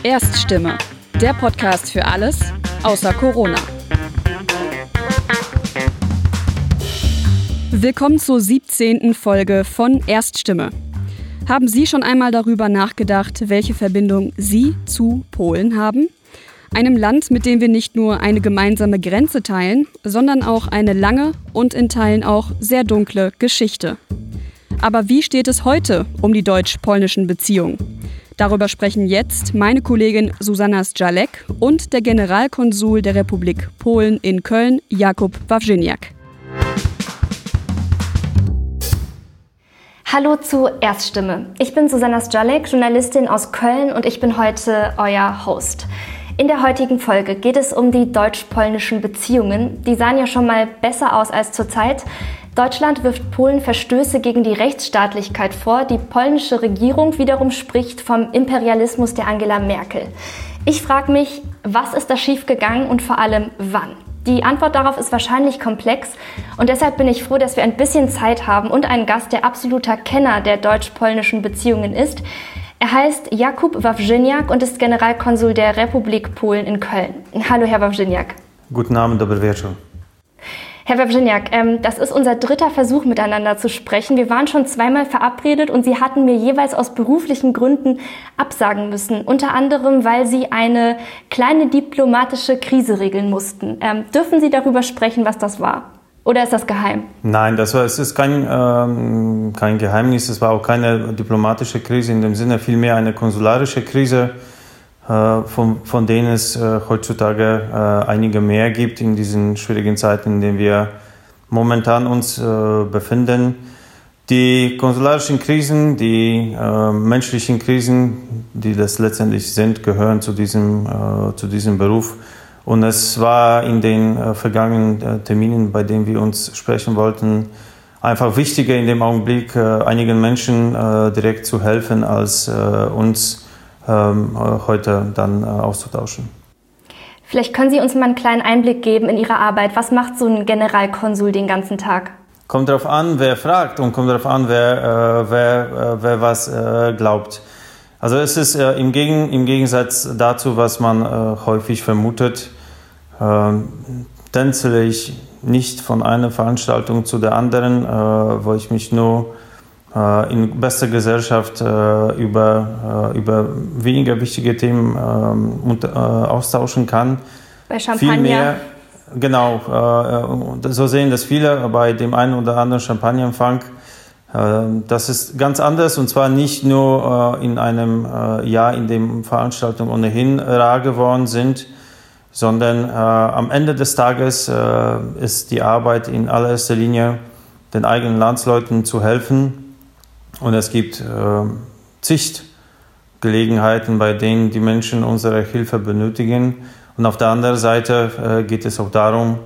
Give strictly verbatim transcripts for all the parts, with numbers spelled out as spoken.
Erststimme, der Podcast für alles außer Corona. Willkommen zur siebzehnten Folge von Erststimme. Haben Sie schon einmal darüber nachgedacht, welche Verbindung Sie zu Polen haben? Einem Land, mit dem wir nicht nur eine gemeinsame Grenze teilen, sondern auch eine lange und in Teilen auch sehr dunkle Geschichte. Aber wie steht es heute um die deutsch-polnischen Beziehungen? Darüber sprechen jetzt meine Kollegin Zuzanna Zdjalek und der Generalkonsul der Republik Polen in Köln, Jakub Wawrzyniak. Hallo zu Erststimme. Ich bin Zuzanna Zdjalek, Journalistin aus Köln und ich bin heute euer Host. In der heutigen Folge geht es um die deutsch-polnischen Beziehungen. Die sahen ja schon mal besser aus als zurzeit. Deutschland wirft Polen Verstöße gegen die Rechtsstaatlichkeit vor. Die polnische Regierung wiederum spricht vom Imperialismus der Angela Merkel. Ich frage mich, was ist da schiefgegangen und vor allem wann? Die Antwort darauf ist wahrscheinlich komplex und deshalb bin ich froh, dass wir ein bisschen Zeit haben und einen Gast, der absoluter Kenner der deutsch-polnischen Beziehungen ist. Er heißt Jakub Wawrzyniak und ist Generalkonsul der Republik Polen in Köln. Hallo, Herr Wawrzyniak. Guten Abend, dobry wieczór. Herr Wawrzyniak, ähm, das ist unser dritter Versuch, miteinander zu sprechen. Wir waren schon zweimal verabredet und Sie hatten mir jeweils aus beruflichen Gründen absagen müssen. Unter anderem, weil Sie eine kleine diplomatische Krise regeln mussten. Ähm, dürfen Sie darüber sprechen, was das war? Oder ist das geheim? Nein, das war, es ist kein, ähm, kein Geheimnis. Es war auch keine diplomatische Krise in dem Sinne, vielmehr eine konsularische Krise, äh, von, von denen es äh, heutzutage äh, einige mehr gibt in diesen schwierigen Zeiten, in denen wir momentan uns äh, befinden. Die konsularischen Krisen, die äh, menschlichen Krisen, die das letztendlich sind, gehören zu diesem, äh, zu diesem Beruf. Und es war in den äh, vergangenen äh, Terminen, bei denen wir uns sprechen wollten, einfach wichtiger in dem Augenblick, äh, einigen Menschen äh, direkt zu helfen, als äh, uns ähm, heute dann äh, auszutauschen. Vielleicht können Sie uns mal einen kleinen Einblick geben in Ihre Arbeit. Was macht so ein Generalkonsul den ganzen Tag? Kommt darauf an, wer fragt und kommt darauf an, wer, äh, wer, äh, wer was äh, glaubt. Also es ist äh, im, Gegen, im Gegensatz dazu, was man äh, häufig vermutet, äh, tänzele ich nicht von einer Veranstaltung zu der anderen, äh, wo ich mich nur äh, in bester Gesellschaft äh, über, äh, über weniger wichtige Themen äh, und, äh, austauschen kann. Bei Champagner? Vielmehr, genau, äh, so sehen das viele bei dem einen oder anderen Champagnerempfang. Das ist ganz anders und zwar nicht nur in einem Jahr, in dem Veranstaltungen ohnehin rar geworden sind, sondern am Ende des Tages ist die Arbeit in allererster Linie, den eigenen Landsleuten zu helfen. Und es gibt zig Gelegenheiten, bei denen die Menschen unsere Hilfe benötigen. Und auf der anderen Seite geht es auch darum,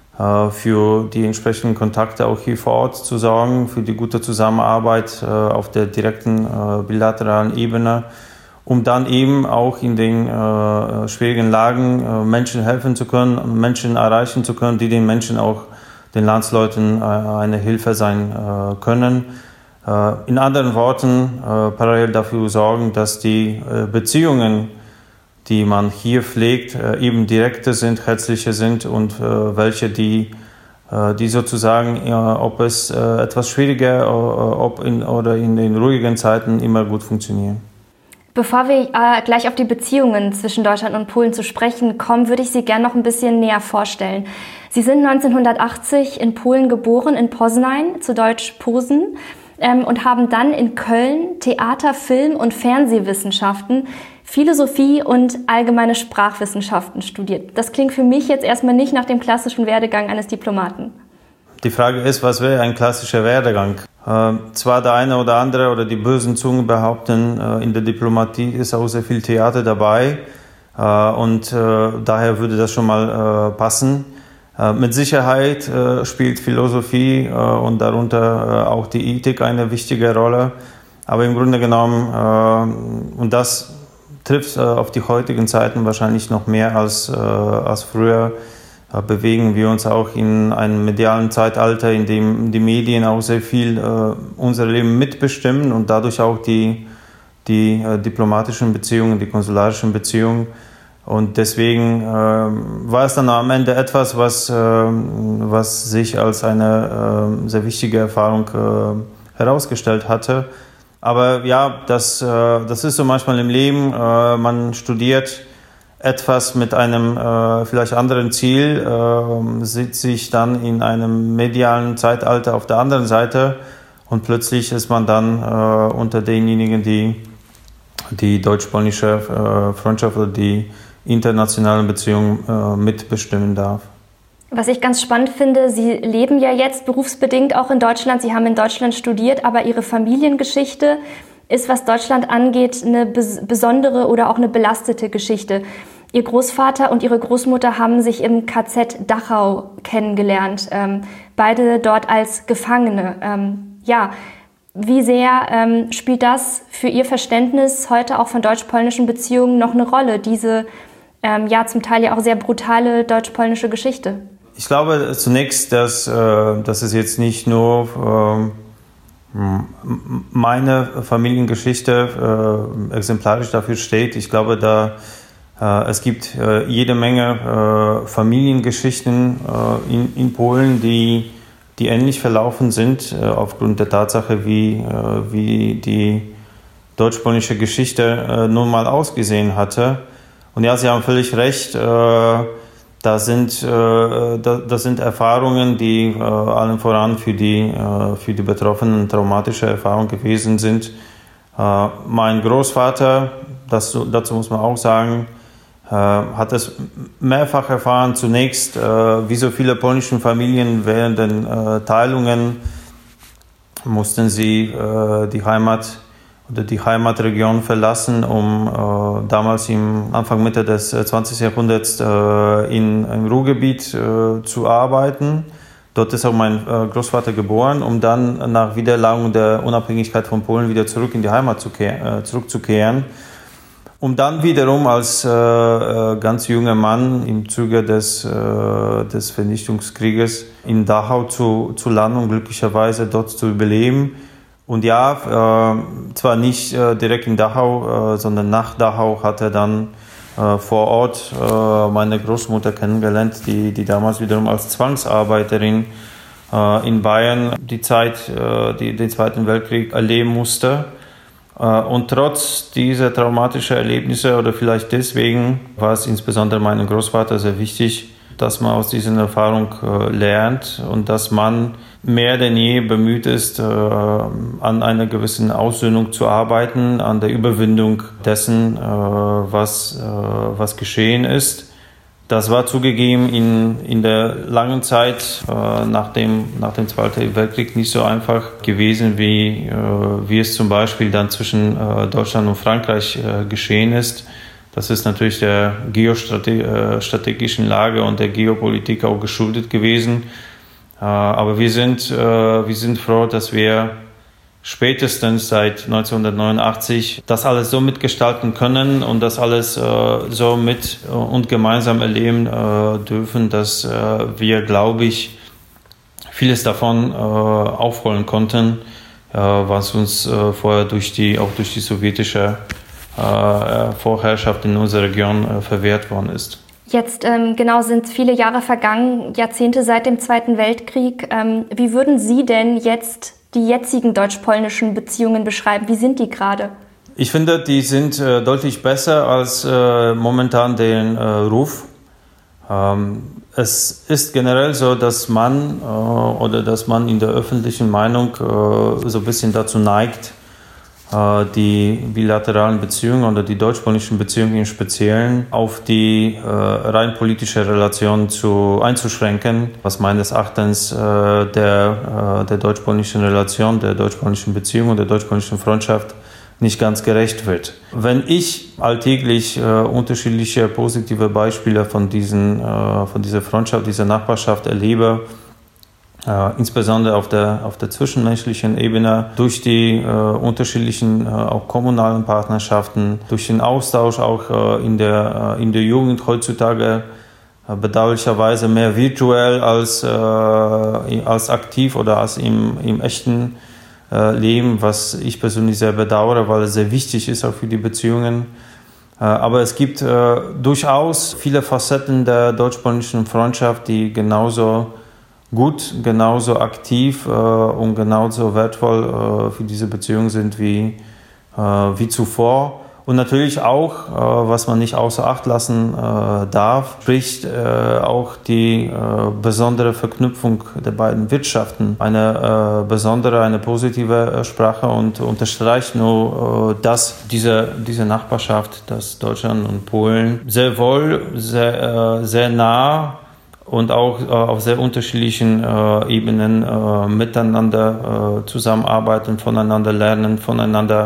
für die entsprechenden Kontakte auch hier vor Ort zu sorgen, für die gute Zusammenarbeit auf der direkten bilateralen Ebene, um dann eben auch in den schwierigen Lagen Menschen helfen zu können, Menschen erreichen zu können, die den Menschen auch, den Landsleuten eine Hilfe sein können. In anderen Worten, parallel dafür sorgen, dass die Beziehungen, die man hier pflegt, eben direkte sind, herzliche sind und äh, welche, die, äh, die sozusagen, äh, ob es äh, etwas schwieriger äh, ob in, oder in den ruhigen Zeiten immer gut funktionieren. Bevor wir äh, gleich auf die Beziehungen zwischen Deutschland und Polen zu sprechen kommen, würde ich Sie gerne noch ein bisschen näher vorstellen. Sie sind neunzehnhundertachtzig in Polen geboren, in Poznań, zu Deutsch Posen, ähm, und haben dann in Köln Theater-, Film- und Fernsehwissenschaften, Philosophie und allgemeine Sprachwissenschaften studiert. Das klingt für mich jetzt erstmal nicht nach dem klassischen Werdegang eines Diplomaten. Die Frage ist, was wäre ein klassischer Werdegang? Äh, zwar der eine oder andere oder die bösen Zungen behaupten, äh, in der Diplomatie ist auch sehr viel Theater dabei äh, und äh, daher würde das schon mal äh, passen. Äh, mit Sicherheit äh, spielt Philosophie äh, und darunter äh, auch die Ethik eine wichtige Rolle, aber im Grunde genommen, äh, und das trifft äh, auf die heutigen Zeiten wahrscheinlich noch mehr als, äh, als früher, äh, bewegen wir uns auch in einem medialen Zeitalter, in dem die Medien auch sehr viel äh, unser Leben mitbestimmen und dadurch auch die, die äh, diplomatischen Beziehungen, die konsularischen Beziehungen. Und deswegen äh, war es dann am Ende etwas, was, äh, was sich als eine äh, sehr wichtige Erfahrung äh, herausgestellt hatte. Aber ja, das, äh, das ist so manchmal im Leben. Äh, man studiert etwas mit einem äh, vielleicht anderen Ziel, äh, sieht sich dann in einem medialen Zeitalter auf der anderen Seite und plötzlich ist man dann äh, unter denjenigen, die die deutsch-polnische äh, Freundschaft oder die internationalen Beziehungen äh, mitbestimmen darf. Was ich ganz spannend finde, Sie leben ja jetzt berufsbedingt auch in Deutschland. Sie haben in Deutschland studiert, aber Ihre Familiengeschichte ist, was Deutschland angeht, eine bes- besondere oder auch eine belastete Geschichte. Ihr Großvater und Ihre Großmutter haben sich im K Z Dachau kennengelernt, ähm, beide dort als Gefangene. Ähm, ja, wie sehr ähm, spielt das für Ihr Verständnis heute auch von deutsch-polnischen Beziehungen noch eine Rolle, diese ähm, ja zum Teil ja auch sehr brutale deutsch-polnische Geschichte? Ich glaube zunächst, dass, äh, dass es jetzt nicht nur äh, meine Familiengeschichte äh, exemplarisch dafür steht. Ich glaube, da äh, es gibt äh, jede Menge äh, Familiengeschichten äh, in, in Polen, die, die ähnlich verlaufen sind, äh, aufgrund der Tatsache, wie, äh, wie die deutsch-polnische Geschichte äh, nun mal ausgesehen hatte. Und ja, Sie haben völlig recht. Äh, Das sind, äh, das sind Erfahrungen, die äh, allen voran für die, äh, für die Betroffenen traumatische Erfahrungen gewesen sind. Äh, mein Großvater, das, dazu muss man auch sagen, äh, hat es mehrfach erfahren. Zunächst, äh, wie so viele polnische Familien während den äh, Teilungen, mussten sie äh, die Heimat oder die Heimatregion verlassen, um äh, damals im Anfang Mitte des zwanzigsten Jahrhunderts äh, in, im Ruhrgebiet äh, zu arbeiten. Dort ist auch mein äh, Großvater geboren, um dann nach Wiedererlangung der Unabhängigkeit von Polen wieder zurück in die Heimat zu kehr, äh, zurückzukehren, um dann wiederum als äh, äh, ganz junger Mann im Zuge des, äh, des Vernichtungskrieges in Dachau zu, zu landen und glücklicherweise dort zu überleben. Und ja, äh, zwar nicht äh, direkt in Dachau, äh, sondern nach Dachau hat er dann äh, vor Ort äh, meine Großmutter kennengelernt, die, die damals wiederum als Zwangsarbeiterin äh, in Bayern die Zeit, äh, die, den Zweiten Weltkrieg erleben musste. Äh, und trotz dieser traumatischen Erlebnisse oder vielleicht deswegen war es insbesondere meinem Großvater sehr wichtig, dass man aus dieser Erfahrung äh, lernt und dass man mehr denn je bemüht ist, äh, an einer gewissen Aussöhnung zu arbeiten, an der Überwindung dessen, äh, was, äh, was geschehen ist. Das war zugegeben in, in der langen Zeit äh, nach, dem, nach dem Zweiten Weltkrieg nicht so einfach gewesen, wie, äh, wie es zum Beispiel dann zwischen äh, Deutschland und Frankreich äh, geschehen ist. Das ist natürlich der geostrategischen Lage und der Geopolitik auch geschuldet gewesen. Aber wir sind, wir sind froh, dass wir spätestens seit neunzehnhundertneunundachtzig das alles so mitgestalten können und das alles so mit und gemeinsam erleben dürfen, dass wir, glaube ich, vieles davon aufholen konnten, was uns vorher durch die, auch durch die sowjetische Vorherrschaft in unserer Region äh, verwehrt worden ist. Jetzt ähm, genau sind viele Jahre vergangen, Jahrzehnte seit dem Zweiten Weltkrieg. Ähm, wie würden Sie denn jetzt die jetzigen deutsch-polnischen Beziehungen beschreiben? Wie sind die gerade? Ich finde, die sind äh, deutlich besser als äh, momentan den äh, Ruf. Ähm, es ist generell so, dass man äh, oder dass man in der öffentlichen Meinung äh, so ein bisschen dazu neigt, die bilateralen Beziehungen oder die deutsch-polnischen Beziehungen im Speziellen auf die äh, rein politische Relation zu, einzuschränken, was meines Erachtens äh, der, äh, der deutsch-polnischen Relation, der deutsch-polnischen Beziehung und der deutsch-polnischen Freundschaft nicht ganz gerecht wird. Wenn ich alltäglich äh, unterschiedliche positive Beispiele von, diesen, äh, von dieser Freundschaft, dieser Nachbarschaft erlebe, Uh, insbesondere auf der, auf der zwischenmenschlichen Ebene, durch die uh, unterschiedlichen uh, auch kommunalen Partnerschaften, durch den Austausch auch uh, in, der, uh, in der Jugend heutzutage uh, bedauerlicherweise mehr virtuell als, uh, als aktiv oder als im, im echten äh, leben, was ich persönlich sehr bedauere, weil es sehr wichtig ist auch für die Beziehungen. Äh, aber es gibt äh, durchaus viele Facetten der deutsch-polnischen Freundschaft, die genauso gut, genauso aktiv äh, und genauso wertvoll äh, für diese Beziehung sind wie, äh, wie zuvor. Und natürlich auch, äh, was man nicht außer Acht lassen äh, darf, spricht äh, auch die äh, besondere Verknüpfung der beiden Wirtschaften. Eine äh, besondere, eine positive äh, Sprache und unterstreicht nur, äh, dass diese, diese Nachbarschaft, dass Deutschland und Polen sehr wohl, sehr, äh, sehr nah und auch äh, auf sehr unterschiedlichen äh, Ebenen äh, miteinander äh, zusammenarbeiten, voneinander lernen, voneinander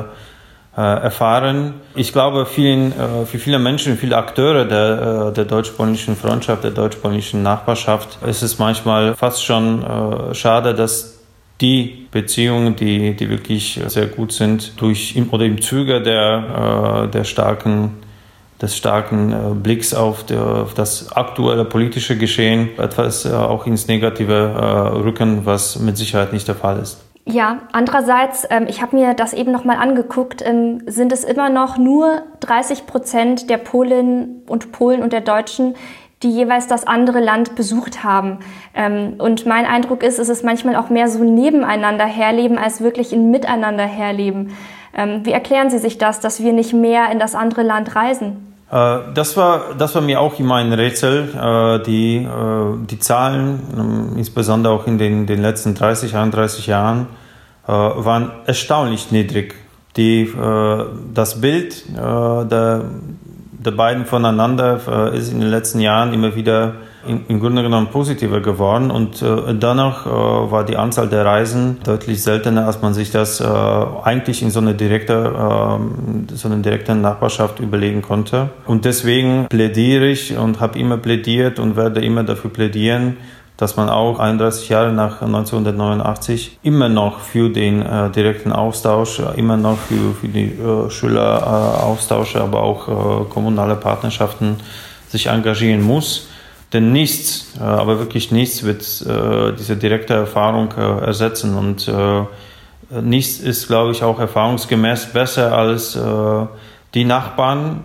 erfahren. Ich glaube, vielen, für viele Menschen, viele Akteure der, der deutsch-polnischen Freundschaft, der deutsch-polnischen Nachbarschaft ist es manchmal fast schon schade, dass die Beziehungen, die, die wirklich sehr gut sind, durch im, oder im Zuge der, der starken, des starken Blicks auf, der, auf das aktuelle politische Geschehen etwas auch ins Negative rücken, was mit Sicherheit nicht der Fall ist. Ja, andererseits, ähm, ich habe mir das eben noch mal angeguckt, ähm, sind es immer noch nur dreißig Prozent der Polinnen und Polen und der Deutschen, die jeweils das andere Land besucht haben. Ähm, und mein Eindruck ist, es ist manchmal auch mehr so nebeneinander herleben, als wirklich ein Miteinander herleben. Ähm, wie erklären Sie sich das, dass wir nicht mehr in das andere Land reisen? Das war, das war mir auch immer ein Rätsel. Die, die Zahlen, insbesondere auch in den, den letzten dreißig, einunddreißig Jahren, waren erstaunlich niedrig. Die, das Bild der, der beiden voneinander ist in den letzten Jahren immer wieder im Grunde genommen positiver geworden und äh, danach äh, war die Anzahl der Reisen deutlich seltener, als man sich das äh, eigentlich in so eine direkte, äh, so eine direkte Nachbarschaft überlegen konnte. Und deswegen plädiere ich und habe immer plädiert und werde immer dafür plädieren, dass man auch einunddreißig Jahre nach neunzehnhundertneunundachtzig immer noch für den äh, direkten Austausch, immer noch für, für die äh, Schüleraustausche, äh, aber auch äh, kommunale Partnerschaften sich engagieren muss. Denn nichts, äh, aber wirklich nichts wird äh, diese direkte Erfahrung äh, ersetzen. Und äh, nichts ist, glaube ich, auch erfahrungsgemäß besser als äh, die Nachbarn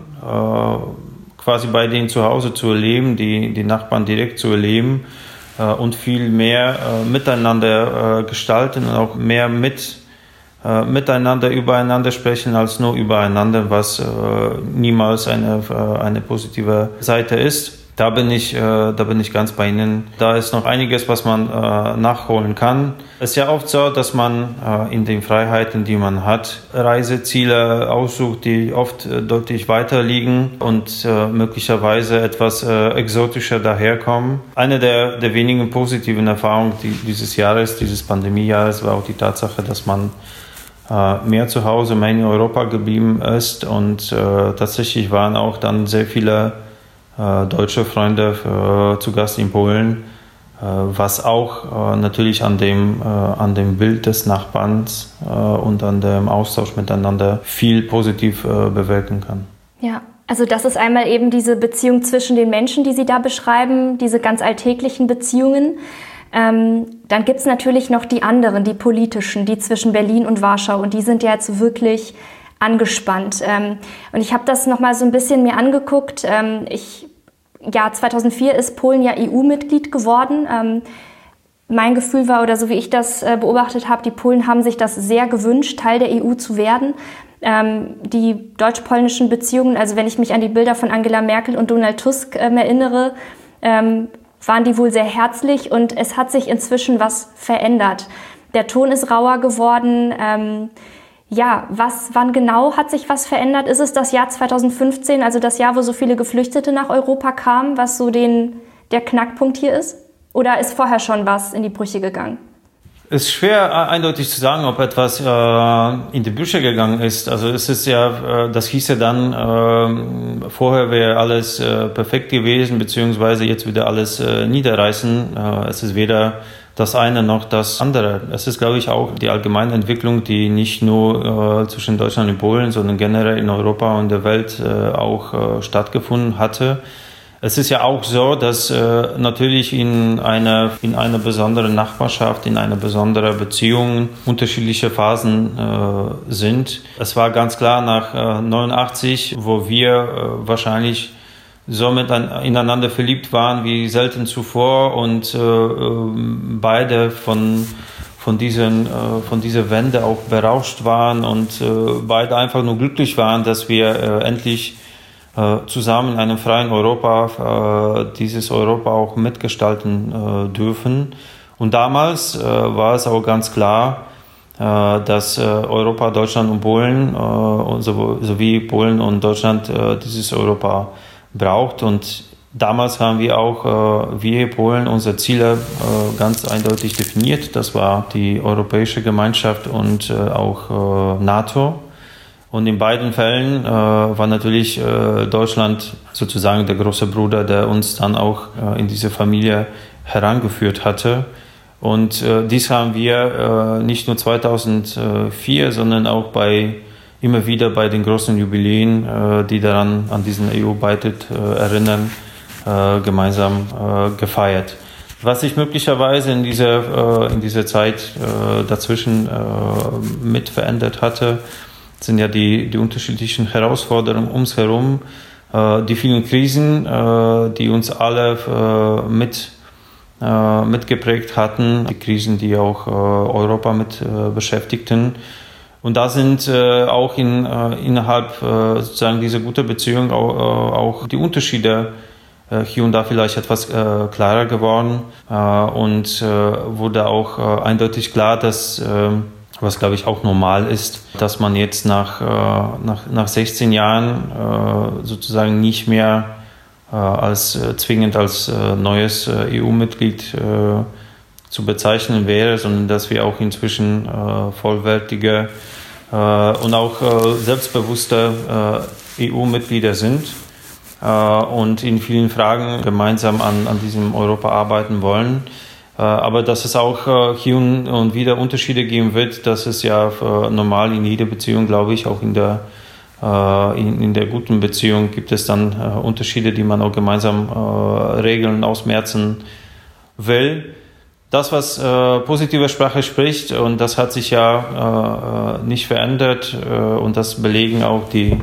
äh, quasi bei denen zu Hause zu erleben, die, die Nachbarn direkt zu erleben äh, und viel mehr äh, miteinander äh, gestalten und auch mehr mit, äh, miteinander übereinander sprechen als nur übereinander, was äh, niemals eine, äh, eine positive Seite ist. Da bin ich, äh, da bin ich ganz bei Ihnen. Da ist noch einiges, was man äh, nachholen kann. Es ist ja oft so, dass man äh, in den Freiheiten, die man hat, Reiseziele aussucht, die oft äh, deutlich weiter liegen und äh, möglicherweise etwas äh, exotischer daherkommen. Eine der, der wenigen positiven Erfahrungen die, dieses Jahres, dieses Pandemiejahres, war auch die Tatsache, dass man äh, mehr zu Hause, mehr in Europa geblieben ist und äh, tatsächlich waren auch dann sehr viele Äh, deutsche Freunde äh, zu Gast in Polen, äh, was auch äh, natürlich an dem, äh, an dem Bild des Nachbarns äh, und an dem Austausch miteinander viel positiv äh, bewirken kann. Ja, also das ist einmal eben diese Beziehung zwischen den Menschen, die Sie da beschreiben, diese ganz alltäglichen Beziehungen. Ähm, dann gibt es natürlich noch die anderen, die politischen, die zwischen Berlin und Warschau und die sind ja jetzt wirklich angespannt. Ähm, und ich habe das nochmal so ein bisschen mir angeguckt. Ähm, ich, ja, zweitausendvier ist Polen ja E U-Mitglied geworden. Ähm, mein Gefühl war, oder so wie ich das äh, beobachtet habe, die Polen haben sich das sehr gewünscht, Teil der E U zu werden. Ähm, die deutsch-polnischen Beziehungen, also wenn ich mich an die Bilder von Angela Merkel und Donald Tusk ähm, erinnere, ähm, waren die wohl sehr herzlich und es hat sich inzwischen was verändert. Der Ton ist rauer geworden. Ähm, Ja, was, wann genau hat sich was verändert? Ist es das Jahr zweitausendfünfzehn, also das Jahr, wo so viele Geflüchtete nach Europa kamen, was so den, der Knackpunkt hier ist? Oder ist vorher schon was in die Brüche gegangen? Es ist schwer eindeutig zu sagen, ob etwas äh, in die Brüche gegangen ist. Also es ist ja, äh, das hieße dann, äh, vorher wäre alles äh, perfekt gewesen, beziehungsweise jetzt wieder alles äh, niederreißen. Äh, es ist weder das eine noch das andere. Es ist, glaube ich, auch die allgemeine Entwicklung, die nicht nur äh, zwischen Deutschland und Polen, sondern generell in Europa und der Welt äh, auch äh, stattgefunden hatte. Es ist ja auch so, dass äh, natürlich in einer in einer besonderen Nachbarschaft, in einer besonderen Beziehung unterschiedliche Phasen äh, sind. Es war ganz klar nach äh, neunundachtzig, wo wir äh, wahrscheinlich so mit an, ineinander verliebt waren wie selten zuvor und äh, beide von von diesen äh, von dieser Wende auch berauscht waren und äh, beide einfach nur glücklich waren, dass wir äh, endlich zusammen in einem freien Europa äh, dieses Europa auch mitgestalten äh, dürfen. Und damals äh, war es auch ganz klar, äh, dass äh, Europa, Deutschland und Polen, äh, und so, sowie Polen und Deutschland äh, dieses Europa braucht. Und damals haben wir auch, äh, wir Polen, unsere Ziele äh, ganz eindeutig definiert. Das war die Europäische Gemeinschaft und äh, auch äh, NATO. Und in beiden Fällen äh, war natürlich äh, Deutschland sozusagen der große Bruder, der uns dann auch äh, in diese Familie herangeführt hatte. Und äh, dies haben wir äh, nicht nur zweitausendvier, sondern auch bei immer wieder bei den großen Jubiläen, äh, die daran an diesen E U-Beitritt äh, erinnern, äh, gemeinsam äh, gefeiert. Was sich möglicherweise in dieser, äh, in dieser Zeit äh, dazwischen äh, mit verändert hatte, sind ja die, die unterschiedlichen Herausforderungen ums herum, äh, die vielen Krisen, äh, die uns alle äh, mit, äh, mitgeprägt hatten, die Krisen, die auch äh, Europa mit äh, beschäftigten. Und da sind äh, auch in, äh, innerhalb äh, sozusagen dieser guten Beziehung auch, äh, auch die Unterschiede äh, hier und da vielleicht etwas äh, klarer geworden äh, und äh, wurde auch äh, eindeutig klar, dass äh, was, glaube ich, auch normal ist, dass man jetzt nach, äh, nach, nach sechzehn Jahren äh, sozusagen nicht mehr äh, als äh, zwingend als äh, neues äh, E U-Mitglied äh, zu bezeichnen wäre, sondern dass wir auch inzwischen äh, vollwertige äh, und auch äh, selbstbewusste äh, E U-Mitglieder sind äh, und in vielen Fragen gemeinsam an, an diesem Europa arbeiten wollen. Aber dass es auch hier und wieder Unterschiede geben wird, das ist ja normal in jeder Beziehung, glaube ich. Auch in der, in, in der guten Beziehung gibt es dann Unterschiede, die man auch gemeinsam regeln, ausmerzen will. Das, was positive Sprache spricht, und das hat sich ja nicht verändert, und das belegen auch die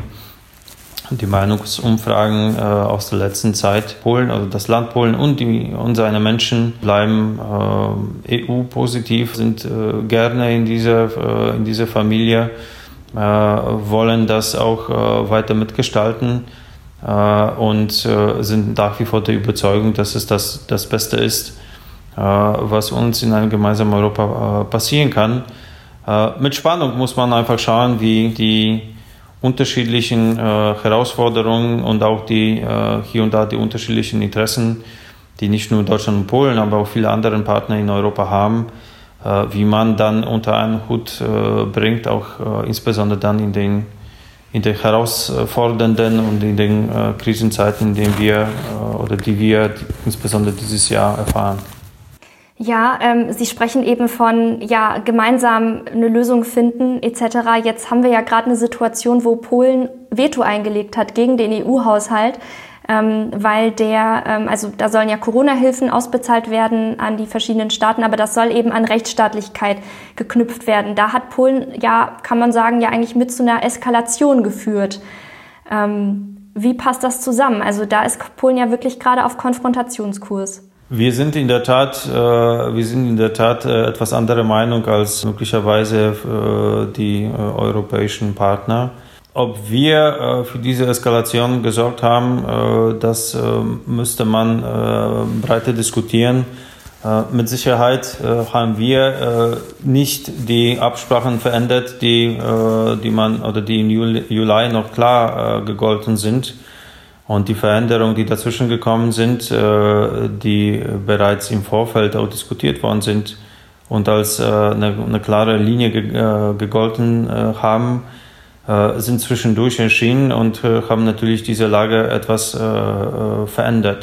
Die Meinungsumfragen äh, aus der letzten Zeit. Polen, also das Land Polen und, die, und seine Menschen bleiben äh, E U-positiv, sind äh, gerne in dieser, äh, in dieser Familie, äh, wollen das auch äh, weiter mitgestalten äh, und äh, sind nach wie vor der Überzeugung, dass es das, das Beste ist, äh, was uns in einem gemeinsamen Europa äh, passieren kann. Äh, mit Spannung muss man einfach schauen, wie die unterschiedlichen äh, Herausforderungen und auch die äh, hier und da die unterschiedlichen Interessen, die nicht nur Deutschland und Polen, aber auch viele andere Partner in Europa haben, äh, wie man dann unter einen Hut äh, bringt, auch äh, insbesondere dann in den, in den herausfordernden und in den äh, Krisenzeiten, in denen wir äh, oder die wir insbesondere dieses Jahr erfahren. Ja, ähm, Sie sprechen eben von ja gemeinsam eine Lösung finden et cetera. Jetzt haben wir ja gerade eine Situation, wo Polen Veto eingelegt hat gegen den E U-Haushalt, ähm, weil der, ähm, also da sollen ja Corona-Hilfen ausbezahlt werden an die verschiedenen Staaten, aber das soll eben an Rechtsstaatlichkeit geknüpft werden. Da hat Polen ja, kann man sagen, ja eigentlich mit zu einer Eskalation geführt. Ähm, wie passt das zusammen? Also da ist Polen ja wirklich gerade auf Konfrontationskurs. Wir sind in der Tat, äh, wir sind in der Tat äh, etwas anderer Meinung als möglicherweise äh, die äh, europäischen Partner. Ob wir äh, für diese Eskalation gesorgt haben, äh, das äh, müsste man äh, breiter diskutieren. Äh, mit Sicherheit äh, haben wir äh, nicht die Absprachen verändert, die, äh, die man oder die im Juli, Juli noch klar äh, gegolten sind. Und die Veränderungen, die dazwischen gekommen sind, die bereits im Vorfeld auch diskutiert worden sind und als eine, eine klare Linie gegolten haben, sind zwischendurch erschienen und haben natürlich diese Lage etwas verändert.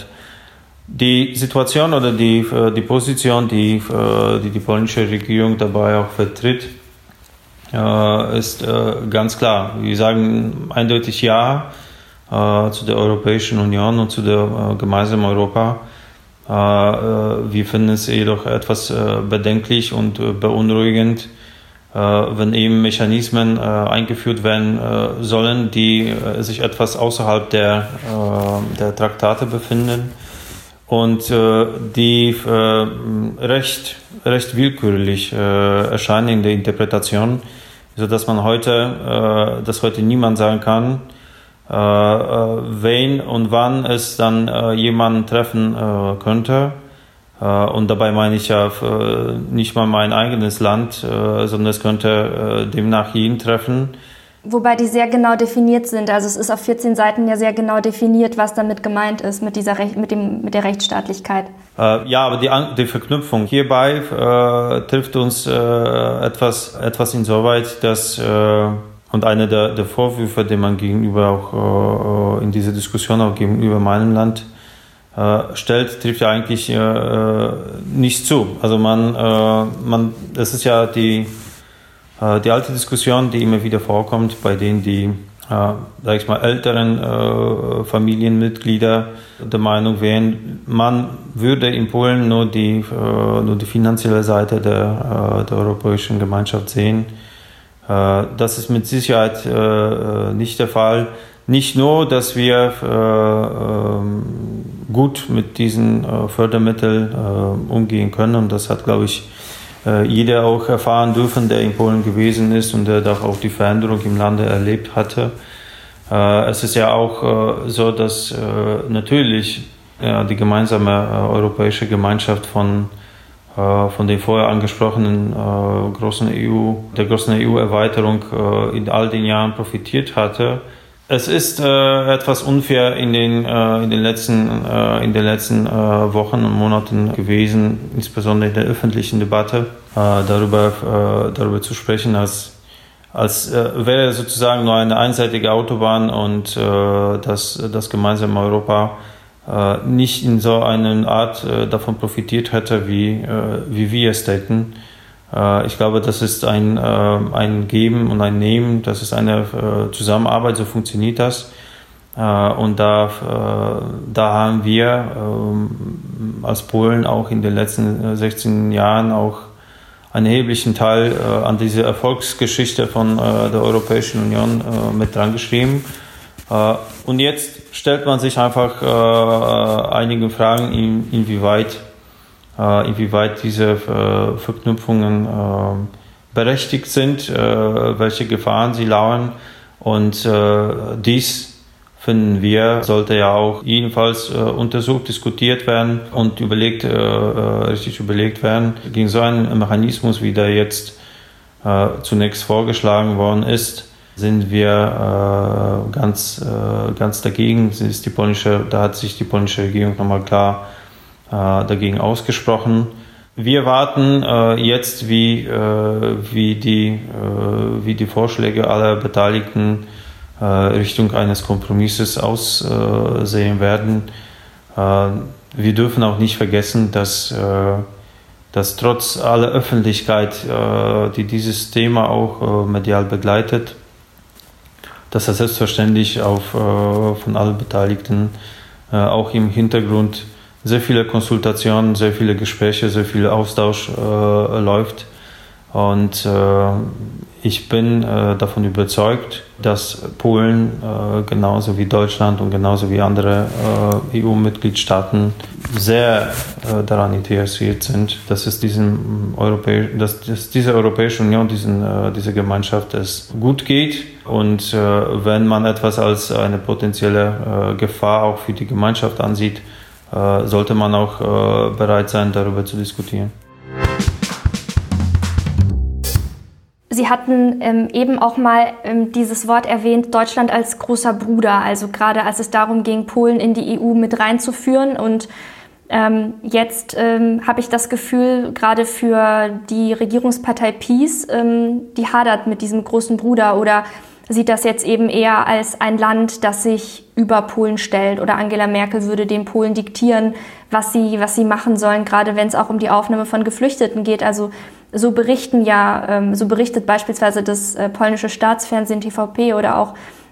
Die Situation oder die, die Position, die, die die polnische Regierung dabei auch vertritt, ist ganz klar. Wir sagen eindeutig ja. äh, zu der Europäischen Union und zu der äh, gemeinsamen Europa. Äh, äh, wir finden es jedoch etwas äh, bedenklich und äh, beunruhigend, äh, wenn eben Mechanismen äh, eingeführt werden äh, sollen, die äh, sich etwas außerhalb der, äh, der Traktate befinden und äh, die äh, recht, recht willkürlich äh, erscheinen in der Interpretation, sodass man heute, äh, dass heute niemand sagen kann, äh, äh, wen und wann es dann äh, jemanden treffen äh, könnte. Äh, und dabei meine ich ja äh, nicht mal mein eigenes Land, äh, sondern es könnte äh, demnach jeden treffen. Wobei die sehr genau definiert sind. Also es ist auf vierzehn Seiten ja sehr genau definiert, was damit gemeint ist mit, dieser Rech- mit, dem, mit der Rechtsstaatlichkeit. Äh, ja, aber die, die Verknüpfung hierbei äh, trifft uns äh, etwas, etwas insoweit, dass, äh, und einer der, der Vorwürfe, den man gegenüber auch äh, in dieser Diskussion auch gegenüber meinem Land äh, stellt, trifft ja eigentlich äh, nicht zu. Also man, äh, man, das ist ja die Die alte Diskussion, die immer wieder vorkommt, bei denen die, äh, sag ich mal, älteren äh, Familienmitglieder der Meinung wären, man würde in Polen nur die, äh, nur die finanzielle Seite der, äh, der Europäischen Gemeinschaft sehen. Äh, das ist mit Sicherheit äh, nicht der Fall. Nicht nur, dass wir äh, äh, gut mit diesen äh, Fördermitteln äh, umgehen können, und das hat, glaube ich, jeder auch erfahren dürfen, der in Polen gewesen ist und der doch auch die Veränderung im Lande erlebt hatte. Es ist ja auch so, dass natürlich die gemeinsame europäische Gemeinschaft von, von den vorher angesprochenen großen E U, der großen E U-Erweiterung in all den Jahren profitiert hatte. Es ist äh, etwas unfair in den, äh, in den letzten, äh, in den letzten äh, Wochen und Monaten gewesen, insbesondere in der öffentlichen Debatte, äh, darüber, äh, darüber zu sprechen, als, als äh, wäre sozusagen nur eine einseitige Autobahn und äh, dass das gemeinsame Europa äh, nicht in so einer Art äh, davon profitiert hätte, wie, äh, wie wir es täten. Ich glaube, das ist ein, ein Geben und ein Nehmen, das ist eine Zusammenarbeit, so funktioniert das. Und da, da haben wir als Polen auch in den letzten sechzehn Jahren auch einen erheblichen Teil an diese Erfolgsgeschichte von der Europäischen Union mit dran geschrieben. Und jetzt stellt man sich einfach einige Fragen, inwieweit inwieweit diese äh, Verknüpfungen äh, berechtigt sind, äh, welche Gefahren sie lauern. Und äh, dies, finden wir, sollte ja auch jedenfalls äh, untersucht, diskutiert werden und überlegt, äh, richtig überlegt werden. Gegen so einen Mechanismus, wie der jetzt äh, zunächst vorgeschlagen worden ist, sind wir äh, ganz, äh, ganz dagegen. Das ist die polnische, da hat sich die polnische Regierung nochmal klar dagegen ausgesprochen. Wir warten äh, jetzt, wie, äh, wie, die, äh, wie die Vorschläge aller Beteiligten äh, Richtung eines Kompromisses aussehen werden. Äh, wir dürfen auch nicht vergessen, dass, äh, dass trotz aller Öffentlichkeit, äh, die dieses Thema auch äh, medial begleitet, dass das selbstverständlich auf, äh, von allen Beteiligten äh, auch im Hintergrund sehr viele Konsultationen, sehr viele Gespräche, sehr viel Austausch äh, läuft. Und äh, ich bin äh, davon überzeugt, dass Polen äh, genauso wie Deutschland und genauso wie andere äh, E U-Mitgliedstaaten sehr äh, daran interessiert sind, dass es diesem Europä- dass, dass diese Europäische Union, diesen, äh, diese Gemeinschaft, es gut geht. Und äh, wenn man etwas als eine potenzielle äh, Gefahr auch für die Gemeinschaft ansieht, sollte man auch äh, bereit sein, darüber zu diskutieren. Sie hatten ähm, eben auch mal ähm, dieses Wort erwähnt, Deutschland als großer Bruder, also gerade als es darum ging, Polen in die E U mit reinzuführen. Und ähm, jetzt ähm, habe ich das Gefühl, gerade für die Regierungspartei PiS, ähm, die hadert mit diesem großen Bruder oder sieht das jetzt eben eher als ein Land, das sich über Polen stellt, oder Angela Merkel würde den Polen diktieren, was sie, was sie machen sollen, gerade wenn es auch um die Aufnahme von Geflüchteten geht. Also so berichten ja, ähm, so berichtet beispielsweise das äh, polnische Staatsfernsehen T V P oder auch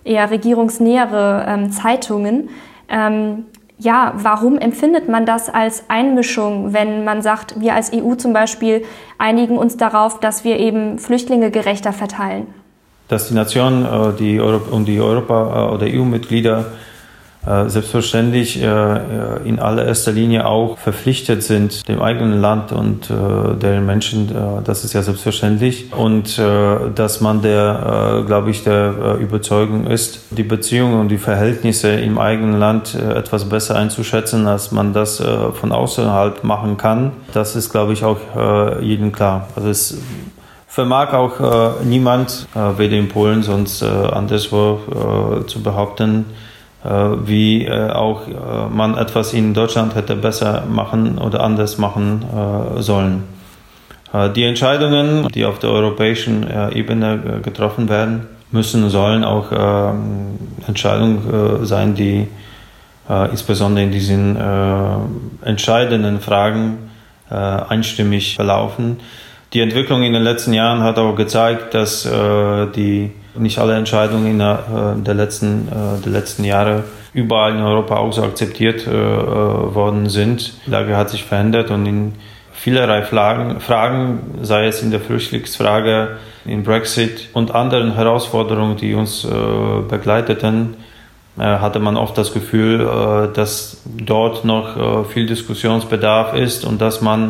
eher regierungsnähere ähm, Zeitungen. Ähm, ja, warum empfindet man das als Einmischung, wenn man sagt, wir als E U zum Beispiel einigen uns darauf, dass wir eben Flüchtlinge gerechter verteilen? Dass die Nationen die Europa- und die Europa- oder E U-Mitglieder selbstverständlich in allererster Linie auch verpflichtet sind, dem eigenen Land und deren Menschen, das ist ja selbstverständlich. Und dass man der, glaube ich, der Überzeugung ist, die Beziehungen und die Verhältnisse im eigenen Land etwas besser einzuschätzen, als man das von außerhalb machen kann. Das ist, glaube ich, auch jedem klar. Also es vermag auch äh, niemand, äh, weder in Polen, sonst äh, anderswo äh, zu behaupten, äh, wie äh, auch äh, man etwas in Deutschland hätte besser machen oder anders machen äh, sollen. Äh, die Entscheidungen, die auf der europäischen äh, Ebene äh, getroffen werden, müssen, sollen auch äh, Entscheidungen äh, sein, die äh, insbesondere in diesen äh, entscheidenden Fragen äh, einstimmig verlaufen. Die Entwicklung in den letzten Jahren hat auch gezeigt, dass äh, die nicht alle Entscheidungen in der, äh, der, letzten, äh, der letzten Jahre überall in Europa auch so akzeptiert äh, worden sind. Die Lage hat sich verändert und in vielerlei Fragen, Fragen, sei es in der Flüchtlingsfrage, in Brexit und anderen Herausforderungen, die uns äh, begleiteten, äh, hatte man oft das Gefühl, äh, dass dort noch äh, viel Diskussionsbedarf ist und dass man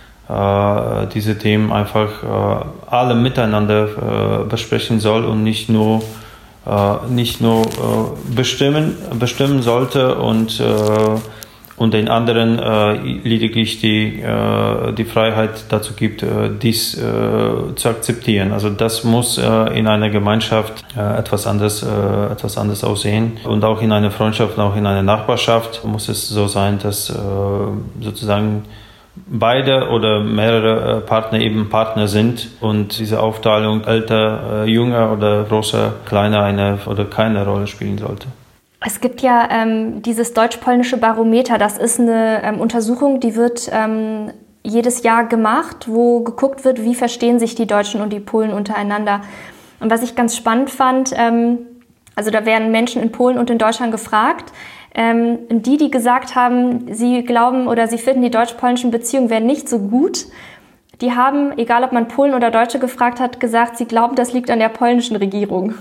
äh, diese Themen einfach äh, alle miteinander äh, besprechen soll und nicht nur äh, nicht nur äh, bestimmen bestimmen sollte und äh, und den anderen äh, lediglich die äh, die Freiheit dazu gibt, äh, dies äh, zu akzeptieren. Also das muss äh, in einer Gemeinschaft äh, etwas anders äh, etwas anders aussehen und auch in einer Freundschaft, auch in einer Nachbarschaft muss es so sein, dass äh, sozusagen beide oder mehrere Partner eben Partner sind und diese Aufteilung älter, jünger oder großer, kleiner eine oder keine Rolle spielen sollte. Es gibt ja ähm, dieses deutsch-polnische Barometer, das ist eine ähm, Untersuchung, die wird ähm, jedes Jahr gemacht, wo geguckt wird, wie verstehen sich die Deutschen und die Polen untereinander. Und was ich ganz spannend fand, ähm, also da werden Menschen in Polen und in Deutschland gefragt, Ähm, die, die gesagt haben, sie glauben oder sie finden, die deutsch-polnischen Beziehungen wären nicht so gut, die haben, egal ob man Polen oder Deutsche gefragt hat, gesagt, sie glauben, das liegt an der polnischen Regierung.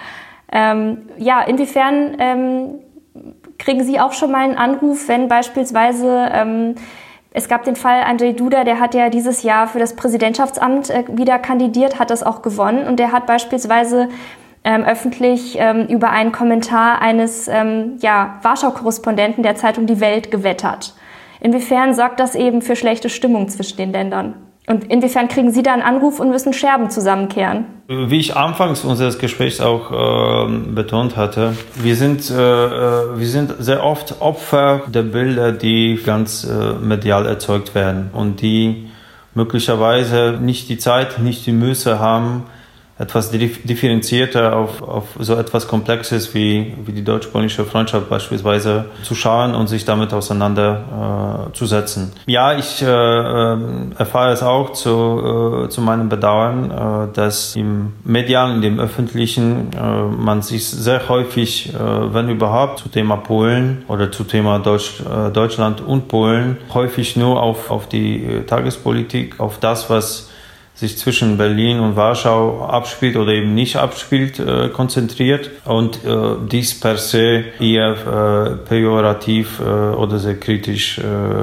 Ähm, ja, inwiefern ähm, kriegen Sie auch schon mal einen Anruf, wenn beispielsweise, ähm, es gab den Fall Andrzej Duda, der hat ja dieses Jahr für das Präsidentschaftsamt äh, wieder kandidiert, hat das auch gewonnen und der hat beispielsweise Ähm, öffentlich ähm, über einen Kommentar eines ähm, ja, Warschau-Korrespondenten der Zeitung Die Welt gewettert. Inwiefern sorgt das eben für schlechte Stimmung zwischen den Ländern? Und inwiefern kriegen Sie da einen Anruf und müssen Scherben zusammenkehren? Wie ich anfangs unseres Gesprächs auch äh, betont hatte, wir sind, äh, wir sind sehr oft Opfer der Bilder, die ganz äh, medial erzeugt werden und die möglicherweise nicht die Zeit, nicht die Muße haben, etwas differenzierter auf, auf so etwas Komplexes wie, wie die deutsch-polnische Freundschaft beispielsweise zu schauen und sich damit auseinanderzusetzen. Äh, ja, ich äh, erfahre es auch zu, äh, zu meinem Bedauern, äh, dass im medialen, in dem öffentlichen, äh, man sich sehr häufig, äh, wenn überhaupt, zu Thema Polen oder zu Thema Deutsch, äh, Deutschland und Polen häufig nur auf, auf die äh, Tagespolitik, auf das, was sich zwischen Berlin und Warschau abspielt oder eben nicht abspielt, äh, konzentriert und äh, dies per se eher äh, pejorativ äh, oder sehr kritisch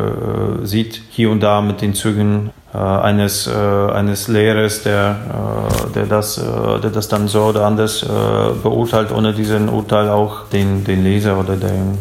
äh, sieht, hier und da mit den Zügen äh, eines, äh, eines Lehrers, der, äh, der, das, äh, der das dann so oder anders äh, beurteilt, ohne diesen Urteil auch den, den Leser oder den,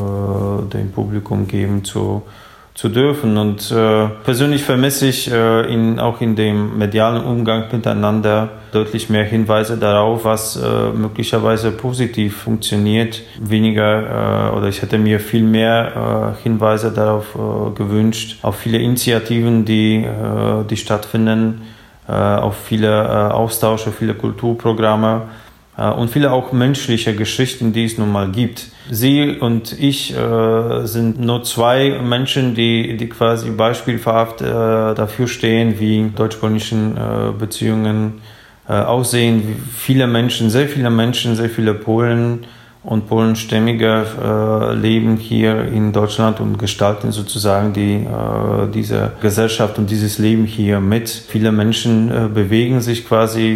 äh, dem Publikum geben zu zu dürfen. Und äh, persönlich vermisse ich äh, in, auch in dem medialen Umgang miteinander deutlich mehr Hinweise darauf, was äh, möglicherweise positiv funktioniert. Weniger äh, oder ich hätte mir viel mehr äh, Hinweise darauf äh, gewünscht, auf viele Initiativen, die, äh, die stattfinden, äh, auf viele äh, Austausche, viele Kulturprogramme und viele auch menschliche Geschichten, die es nun mal gibt. Sie und ich äh, sind nur zwei Menschen, die, die quasi beispielhaft äh, dafür stehen, wie deutsch-polnischen äh, Beziehungen äh, aussehen. Viele Menschen, sehr viele Menschen, sehr viele Polen und Polenstämmige äh, leben hier in Deutschland und gestalten sozusagen die, äh, diese Gesellschaft und dieses Leben hier mit. Viele Menschen äh, bewegen sich quasi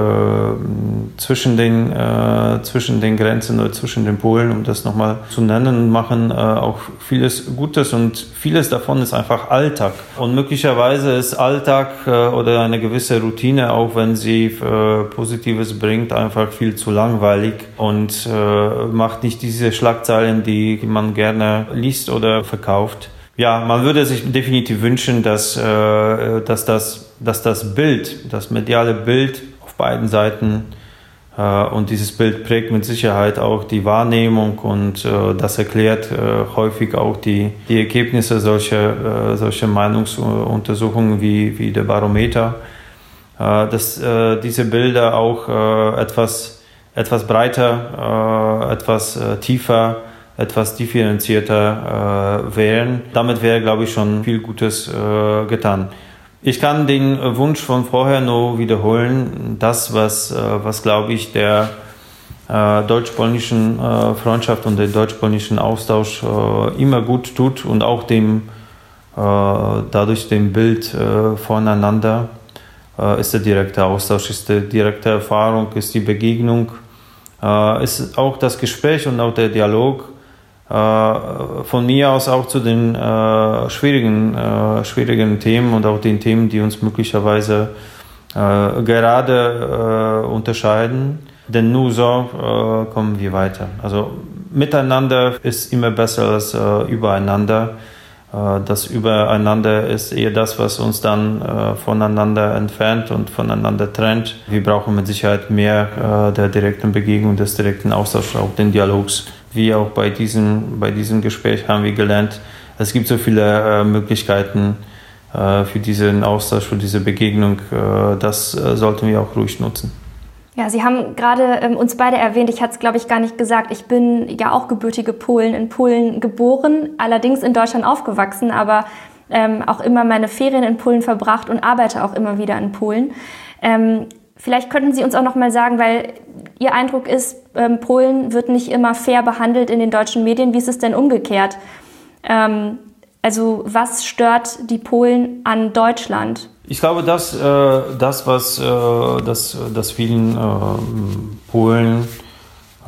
äh, zwischen, den, äh, zwischen den Grenzen oder zwischen den Polen, um das nochmal zu nennen, und machen äh, auch vieles Gutes, und vieles davon ist einfach Alltag. Und möglicherweise ist Alltag äh, oder eine gewisse Routine, auch wenn sie äh, Positives bringt, einfach viel zu langweilig und äh, macht nicht diese Schlagzeilen, die man gerne liest oder verkauft. Ja, man würde sich definitiv wünschen, dass, äh, dass, das, dass das Bild, das mediale Bild auf beiden Seiten, äh, und dieses Bild prägt mit Sicherheit auch die Wahrnehmung, und äh, das erklärt äh, häufig auch die, die Ergebnisse solcher, äh, solcher Meinungsuntersuchungen wie, wie der Barometer, äh, dass äh, diese Bilder auch äh, etwas etwas breiter, äh, etwas äh, tiefer, etwas differenzierter äh, wären. Damit wäre, glaube ich, schon viel Gutes äh, getan. Ich kann den Wunsch von vorher nur wiederholen. Das, was, äh, was glaube ich, der äh, deutsch-polnischen äh, Freundschaft und dem deutsch-polnischen Austausch äh, immer gut tut, und auch dem, äh, dadurch dem Bild äh, voneinander, äh, ist der direkte Austausch, ist die direkte Erfahrung, ist die Begegnung, äh, ist auch das Gespräch und auch der Dialog. Von mir aus auch zu den äh, schwierigen, äh, schwierigen Themen und auch den Themen, die uns möglicherweise äh, gerade äh, unterscheiden. Denn nur so äh, kommen wir weiter. Also miteinander ist immer besser als äh, übereinander. Äh, das Übereinander ist eher das, was uns dann äh, voneinander entfernt und voneinander trennt. Wir brauchen mit Sicherheit mehr äh, der direkten Begegnung, des direkten Austauschs, auch den Dialogs. Wie auch bei diesem, bei diesem Gespräch haben wir gelernt, es gibt so viele äh, Möglichkeiten äh, für diesen Austausch, für diese Begegnung. Äh, das äh, sollten wir auch ruhig nutzen. Ja, Sie haben gerade ähm, uns beide erwähnt, ich hatte es, glaube ich, gar nicht gesagt, ich bin ja auch gebürtige Polin, in Polen geboren, allerdings in Deutschland aufgewachsen, aber ähm, auch immer meine Ferien in Polen verbracht und arbeite auch immer wieder in Polen. Ähm, Vielleicht könnten Sie uns auch noch mal sagen, weil Ihr Eindruck ist, ähm, Polen wird nicht immer fair behandelt in den deutschen Medien. Wie ist es denn umgekehrt? Ähm, also was stört die Polen an Deutschland? Ich glaube, dass äh, das, was äh, das, das vielen äh, Polen äh,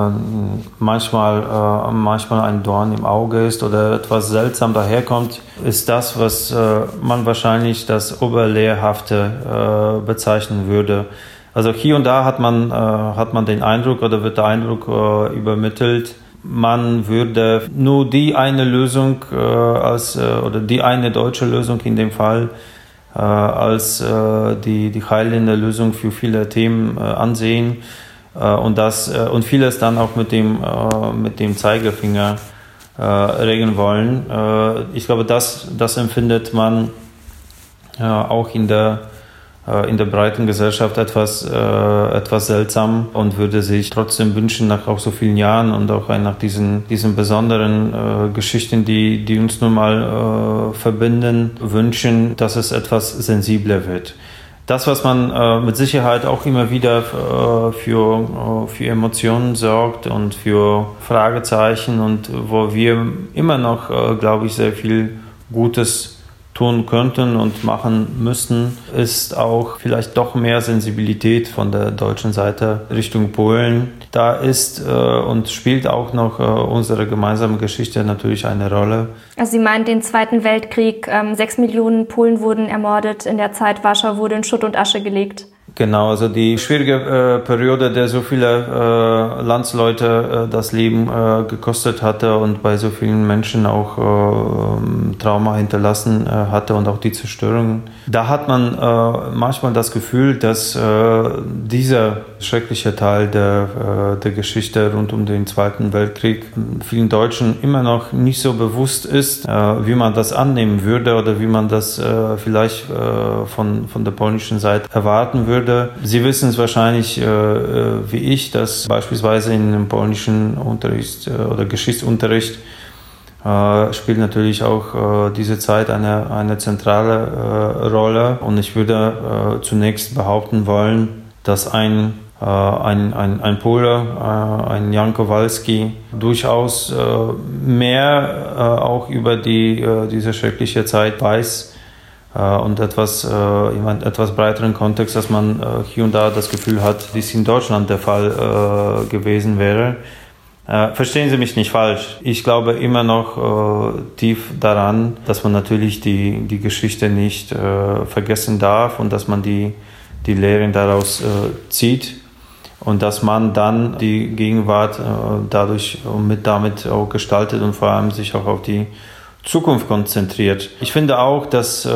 manchmal, äh, manchmal ein Dorn im Auge ist oder etwas seltsam daherkommt, ist das, was äh, man wahrscheinlich das Oberlehrhafte äh, bezeichnen würde. Also hier und da hat man, äh, hat man den Eindruck oder wird der Eindruck äh, übermittelt, man würde nur die eine Lösung äh, als, äh, oder die eine deutsche Lösung in dem Fall äh, als äh, die, die heilende Lösung für viele Themen äh, ansehen. Und, das, und vieles dann auch mit dem, mit dem Zeigefinger äh, regeln wollen. Äh, ich glaube, das, das empfindet man äh, auch in der, äh, in der breiten Gesellschaft etwas, äh, etwas seltsam und würde sich trotzdem wünschen, nach auch so vielen Jahren und auch nach diesen, diesen besonderen äh, Geschichten, die, die uns nun mal äh, verbinden, wünschen, dass es etwas sensibler wird. Das, was man äh, mit Sicherheit auch immer wieder äh, für, äh, für Emotionen sorgt und für Fragezeichen und wo wir immer noch, äh, glaube ich, sehr viel Gutes tun könnten und machen müssen, ist auch vielleicht doch mehr Sensibilität von der deutschen Seite Richtung Polen. Da ist äh, und spielt auch noch äh, unsere gemeinsame Geschichte natürlich eine Rolle. Also Sie meinen den Zweiten Weltkrieg, ähm, sechs Millionen Polen wurden ermordet, in der Zeit Warschau wurde in Schutt und Asche gelegt. Genau, also die schwierige äh, Periode, der so viele äh, Landsleute äh, das Leben äh, gekostet hatte und bei so vielen Menschen auch äh, Trauma hinterlassen äh, hatte und auch die Zerstörung. Da hat man äh, manchmal das Gefühl, dass äh, dieser schreckliche Teil der, äh, der Geschichte rund um den Zweiten Weltkrieg vielen Deutschen immer noch nicht so bewusst ist, äh, wie man das annehmen würde oder wie man das äh, vielleicht äh, von, von der polnischen Seite erwarten würde. Sie wissen es wahrscheinlich äh, wie ich, dass beispielsweise in dem polnischen Unterricht äh, oder Geschichtsunterricht äh, spielt natürlich auch äh, diese Zeit eine, eine zentrale äh, Rolle. Und ich würde äh, zunächst behaupten wollen, dass ein, äh, ein, ein, ein Pole, äh, ein Jan Kowalski, durchaus äh, mehr äh, auch über die, äh, diese schreckliche Zeit weiß äh, und etwas, äh, in einem etwas breiteren Kontext, dass man äh, hier und da das Gefühl hat, dies in Deutschland der Fall äh, gewesen wäre. Äh, verstehen Sie mich nicht falsch. Ich glaube immer noch äh, tief daran, dass man natürlich die, die Geschichte nicht äh, vergessen darf und dass man die, die Lehren daraus äh, zieht und dass man dann die Gegenwart äh, dadurch mit damit auch gestaltet und vor allem sich auch auf die Zukunft konzentriert. Ich finde auch, dass äh,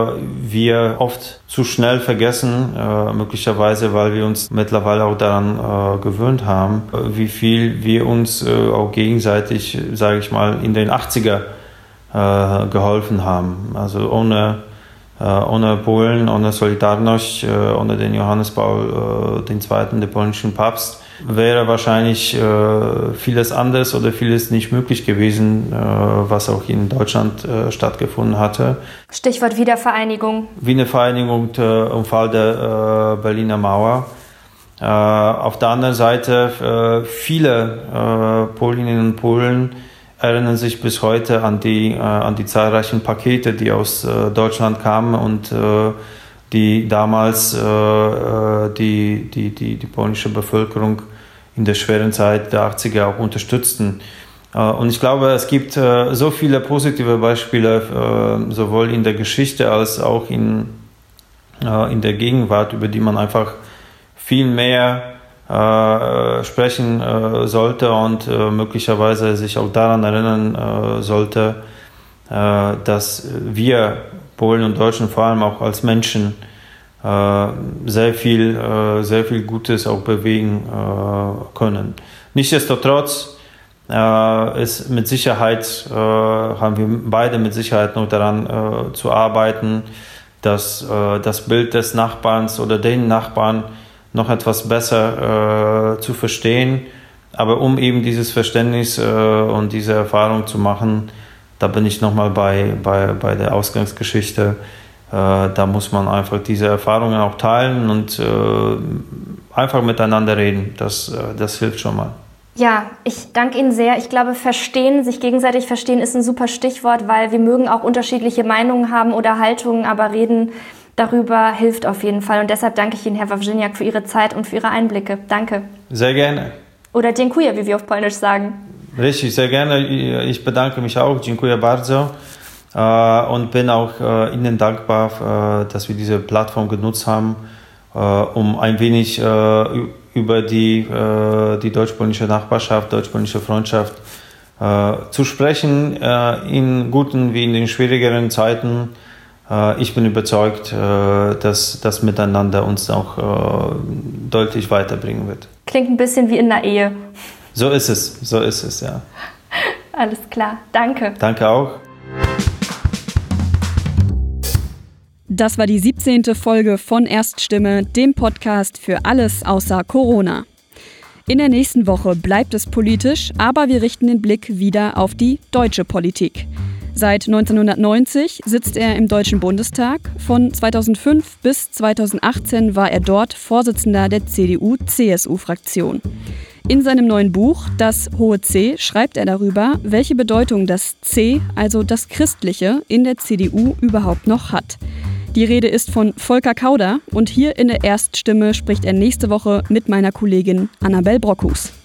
wir oft zu schnell vergessen, äh, möglicherweise, weil wir uns mittlerweile auch daran äh, gewöhnt haben, äh, wie viel wir uns äh, auch gegenseitig, sage ich mal, in den achtziger äh, geholfen haben. Also ohne, äh, ohne Polen, ohne Solidarność, äh, ohne den Johannes Paul äh, der Zweite., den polnischen Papst, wäre wahrscheinlich äh, vieles anders oder vieles nicht möglich gewesen, äh, was auch in Deutschland äh, stattgefunden hatte. Stichwort Wiedervereinigung. Wiedervereinigung äh, im Fall der äh, Berliner Mauer. Äh, auf der anderen Seite, äh, viele äh, Polinnen und Polen erinnern sich bis heute an die, äh, an die zahlreichen Pakete, die aus äh, Deutschland kamen und äh, die damals äh, die, die, die, die polnische Bevölkerung in der schweren Zeit der achtziger auch unterstützten. Äh, und ich glaube, es gibt äh, so viele positive Beispiele, äh, sowohl in der Geschichte als auch in, äh, in der Gegenwart, über die man einfach viel mehr äh, sprechen äh, sollte und äh, möglicherweise sich auch daran erinnern äh, sollte, äh, dass wir Polen und Deutschen vor allem auch als Menschen äh, sehr viel, äh, sehr viel Gutes auch bewegen äh, können. Nichtsdestotrotz äh, ist mit Sicherheit, äh, haben wir beide mit Sicherheit noch daran äh, zu arbeiten, dass äh, das Bild des Nachbarns oder den Nachbarn noch etwas besser äh, zu verstehen. Aber um eben dieses Verständnis äh, und diese Erfahrung zu machen, da bin ich nochmal bei, bei, bei der Ausgangsgeschichte. Äh, da muss man einfach diese Erfahrungen auch teilen und äh, einfach miteinander reden. Das, äh, das hilft schon mal. Ja, ich danke Ihnen sehr. Ich glaube, verstehen, sich gegenseitig verstehen ist ein super Stichwort, weil wir mögen auch unterschiedliche Meinungen haben oder Haltungen, aber reden darüber hilft auf jeden Fall. Und deshalb danke ich Ihnen, Herr Wawrzyniak, für Ihre Zeit und für Ihre Einblicke. Danke. Sehr gerne. Oder dziękuję, wie wir auf Polnisch sagen. Richtig, sehr gerne. Ich bedanke mich auch. Dziękuję bardzo. Und bin auch Ihnen dankbar, dass wir diese Plattform genutzt haben, um ein wenig über die, die deutsch-polnische Nachbarschaft, deutsch-polnische Freundschaft zu sprechen, in guten wie in den schwierigeren Zeiten. Ich bin überzeugt, dass das Miteinander uns auch deutlich weiterbringen wird. Klingt ein bisschen wie in einer Ehe. So ist es, so ist es, ja. Alles klar, danke. Danke auch. Das war die siebzehnte Folge von Erststimme, dem Podcast für alles außer Corona. In der nächsten Woche bleibt es politisch, aber wir richten den Blick wieder auf die deutsche Politik. Seit neunzehnhundertneunzig sitzt er im Deutschen Bundestag. Von zweitausendfünf bis zweitausendachtzehn war er dort Vorsitzender der C D U C S U-Fraktion. In seinem neuen Buch Das hohe C schreibt er darüber, welche Bedeutung das C, also das Christliche, in der C D U überhaupt noch hat. Die Rede ist von Volker Kauder und hier in der Erststimme spricht er nächste Woche mit meiner Kollegin Annabel Brockhus.